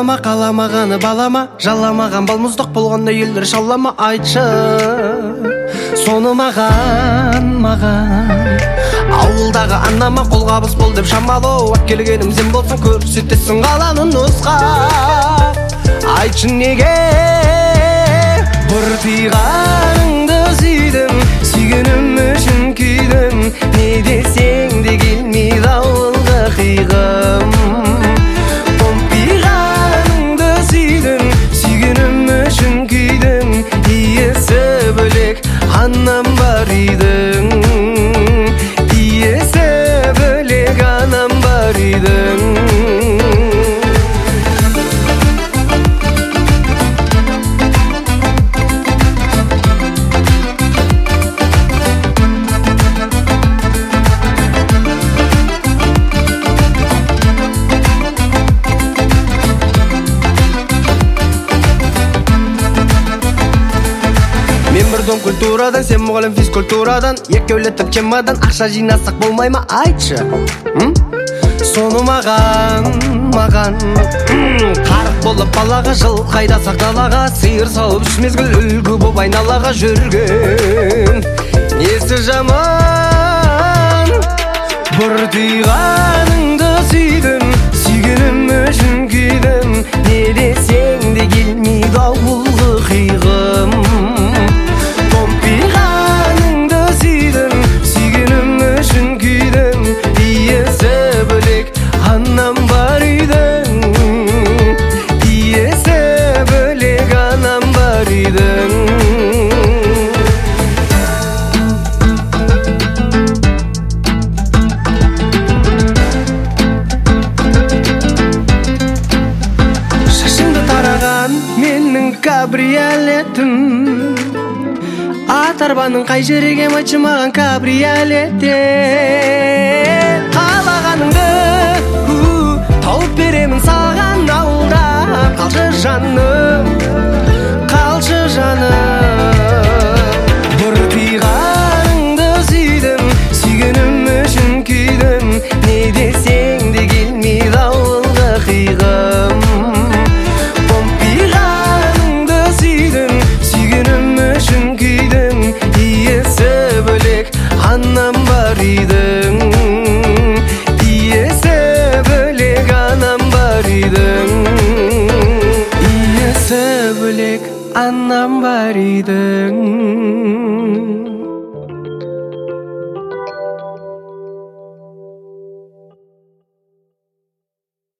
қалама қаламағаны балама, жаламаған балмұздақ болғанда елдер шалама. Айтшы соны маған ауылдағы анама қолғабыс бол деп шамалы. Келгенім сен болсаң көрсетесің қаланы нұсқа. Айтшы неге бір тиғаныңды сүйдім, сүйгенім үшін күйдім. Не десең де келмейді ауылға қиғым. Томпиғаныңды сүйдім, сүйгенім үшін күйдім. Иесі бөлек анам бар үйдің, иесі бөлек анам бар үйдің. Мен бір дом культурадан, сен мұғалім физкультурадан. Екеулетіп чемадан ақша жинасақ болмай ма? Айтшы соны маған қарық болып балаға, жыл қайдасақ далаға. Сиыр салып үш мезгіл үлгі боп айналаға жүрген. Несі жаман бір түйғаныңды сүйдім, сүйгенім үшін күйдім. Не десең де келмейді ауылғы қиғым. Томпиғаныңды сүйдім, сүйгенім үшін күйдім. Иесі бөлек анам бар үйдің, иесі бөлек анам бар үйдің. Шашымды тараған менің кабриолетім, ат арбаның қай жерге айтшы маған кабриолетте. Қалағаныңды тауып беремін саған ауылда. Қалшы жаным, қалшы жаным. Бір тиғаныңды сүйдім, сүйгенім үшін күйдім. Не десең де келмейді ауылға қиғым. Томпиғаныңды сүйдім, сүйгенім үшін күйдім. Иесі бөлек анам бар үйдің, иесі бөлек анам бар үйдің, иесі бөлек анам бар үйдің.